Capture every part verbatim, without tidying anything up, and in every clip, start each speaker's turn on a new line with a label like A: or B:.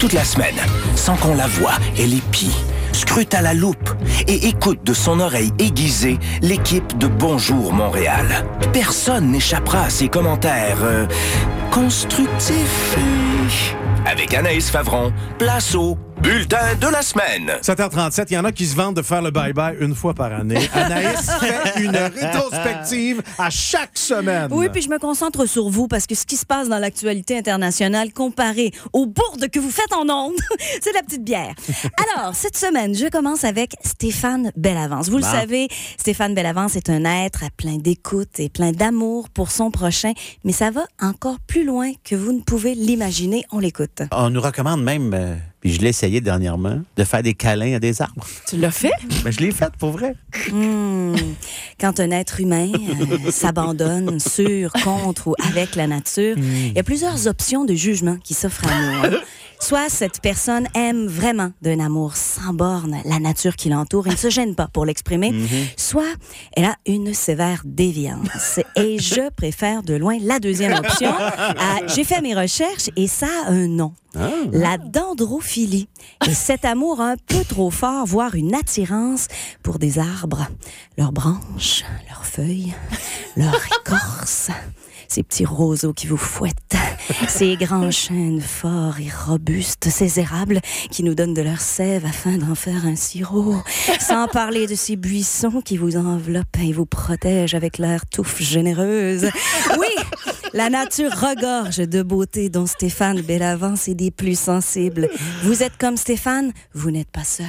A: toute la semaine, sans qu'on la voie, elle épie, scrute à la loupe et écoute de son oreille aiguisée l'équipe de Bonjour Montréal. Personne n'échappera à ses commentaires euh, constructifs. Avec Anaïs Favron, place au bulletin de la semaine.
B: sept heures trente-sept, il y en a qui se vantent de faire le bye-bye une fois par année. Anaïs fait une rétrospective à chaque semaine.
C: Oui, puis je me concentre sur vous parce que ce qui se passe dans l'actualité internationale comparé aux bourdes que vous faites en ondes, c'est de la petite bière. Alors, cette semaine, je commence avec Stéphane Bellavance. Vous bon. le savez, Stéphane Bellavance est un être plein d'écoute et plein d'amour pour son prochain, mais ça va encore plus loin que vous ne pouvez l'imaginer. On l'écoute.
D: On nous recommande même, euh, puis je l'ai essayé dernièrement, de faire des câlins à des arbres.
C: Tu l'as fait?
D: Ben, je l'ai fait, pour vrai.
C: Mmh. Quand un être humain euh, s'abandonne sur, contre ou avec la nature, il mmh. y a plusieurs options de jugement qui s'offrent à nous. Hein. Soit cette personne aime vraiment d'un amour sans borne la nature qui l'entoure et ne se gêne pas pour l'exprimer, mm-hmm. soit elle a une sévère déviance. Et je préfère de loin la deuxième option. Euh, j'ai fait mes recherches et ça a un nom. Ah. La dendrophilie. Et cet amour un peu trop fort, voire une attirance pour des arbres, leurs branches, leurs feuilles, leur écorce. Ces petits roseaux qui vous fouettent, ces grands chênes forts et robustes, ces érables qui nous donnent de leur sève afin d'en faire un sirop, sans parler de ces buissons qui vous enveloppent et vous protègent avec leur touffe généreuse. Oui, la nature regorge de beauté dont Stéphane Bellavance est des plus sensibles. Vous êtes comme Stéphane, vous n'êtes pas seul.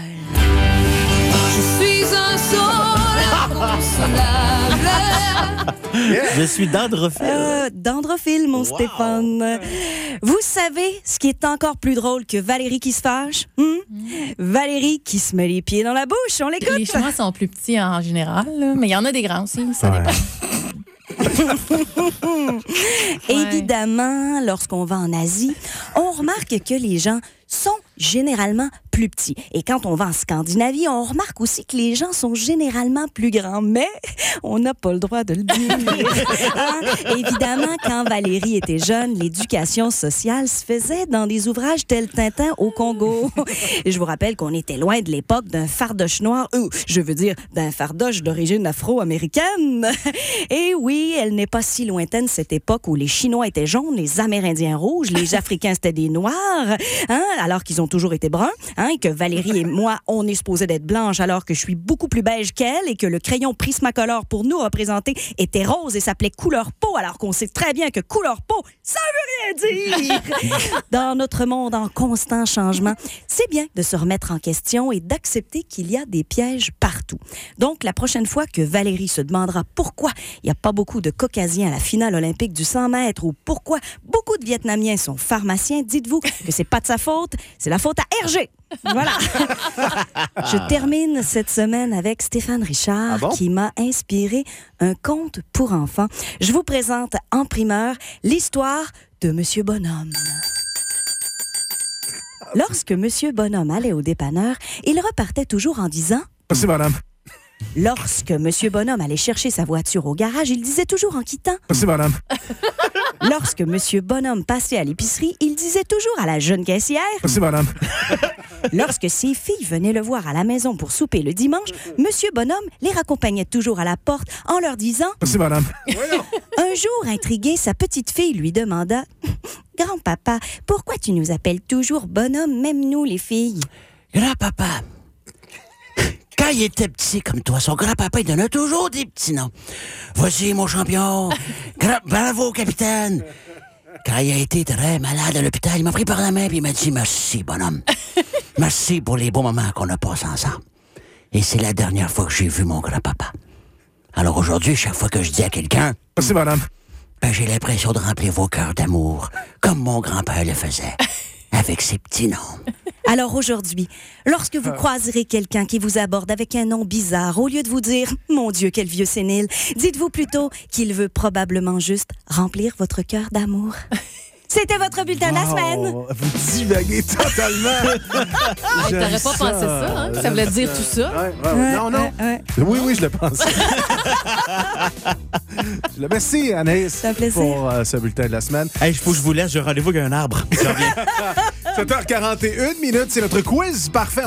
E: Je suis un sol inconsolable.
D: Yeah. Je suis dendrophile.
C: Euh, dendrophile, mon wow. Stéphane. Vous savez ce qui est encore plus drôle que Valérie qui se fâche? Hmm? Mm. Valérie qui se met les pieds dans la bouche. On l'écoute.
F: Les chinois sont plus petits en général, là, mais il y en a des grands aussi, ça ouais. dépend.
C: Évidemment, lorsqu'on va en Asie, on remarque que les gens sont généralement plus petits. Et quand on va en Scandinavie, on remarque aussi que les gens sont généralement plus grands. Mais on n'a pas le droit de le dire. Hein? Évidemment, quand Valérie était jeune, l'éducation sociale se faisait dans des ouvrages tels Tintin au Congo. Et je vous rappelle qu'on était loin de l'époque d'un fardoche noir, ou je veux dire, d'un fardoche d'origine afro-américaine. Et oui, elle n'est pas si lointaine, cette époque où les Chinois étaient jaunes, les Amérindiens rouges, les Africains c'était des noirs, hein, alors qu'ils ont toujours été bruns, hein, et que Valérie et moi, on est supposés d'être blanches alors que je suis beaucoup plus beige qu'elle et que le crayon Prismacolor pour nous représenter était rose et s'appelait couleur peau, alors qu'on sait très bien que couleur peau, ça veut rien dire! Dans notre monde en constant changement, c'est bien de se remettre en question et d'accepter qu'il y a des pièges partout. Donc, la prochaine fois que Valérie se demandera pourquoi il n'y a pas beaucoup de Caucasiens à la finale olympique du cent mètres ou pourquoi beaucoup de Vietnamiens sont pharmaciens, dites-vous que c'est pas de sa faute, c'est la faute à Hergé. Voilà. Je termine cette semaine avec Stéphane Richard ah bon? qui m'a inspiré un conte pour enfants. Je vous présente en primeur l'histoire de Monsieur Bonhomme. Lorsque Monsieur Bonhomme allait au dépanneur, il repartait toujours en disant «
B: Merci, madame. »
C: Lorsque Monsieur Bonhomme allait chercher sa voiture au garage, il disait toujours en quittant «
B: Merci, madame. »
C: Lorsque Monsieur Bonhomme passait à l'épicerie, il disait toujours à la jeune caissière «
B: Merci, madame. »
C: Lorsque ses filles venaient le voir à la maison pour souper le dimanche, Monsieur Bonhomme les raccompagnait toujours à la porte en leur disant
B: « Merci, madame. »
C: Un jour, intrigué, sa petite fille lui demanda « Grand-papa, pourquoi tu nous appelles toujours Bonhomme, même nous les filles? »
G: Grand-papa, quand il était petit comme toi, son grand-papa, il donnait toujours des petits noms. Voici mon champion. Gra- Bravo, capitaine. Quand il a été très malade à l'hôpital, il m'a pris par la main et il m'a dit « Merci, bonhomme. Merci pour les bons moments qu'on a passés ensemble. » Et c'est la dernière fois que j'ai vu mon grand-papa. Alors aujourd'hui, chaque fois que je dis à quelqu'un
B: « Merci, madame. »
G: Ben, j'ai l'impression de remplir vos cœurs d'amour, comme mon grand-père le faisait, avec ses petits noms.
C: Alors aujourd'hui, lorsque vous croiserez quelqu'un qui vous aborde avec un nom bizarre, au lieu de vous dire « Mon Dieu, quel vieux sénile », dites-vous plutôt qu'il veut probablement juste remplir votre cœur d'amour. C'était votre bulletin de la semaine.
B: Oh, vous divaguez totalement.
F: Hey,
B: J'aime
F: T'aurais pas pensé ça, hein? Ça voulait dire tout ça.
B: Ouais, ouais, ouais. Non, non.
C: Ouais, ouais.
B: Oui, oui, je le pense. Je le merci, Anaïs,
C: C'est un plaisir.
B: pour euh, ce bulletin de la semaine.
G: Hey, faut que je vous laisse, j'ai un rendez-vous avec un arbre. Je reviens.
B: sept heures quarante et une minutes, c'est notre quiz parfait.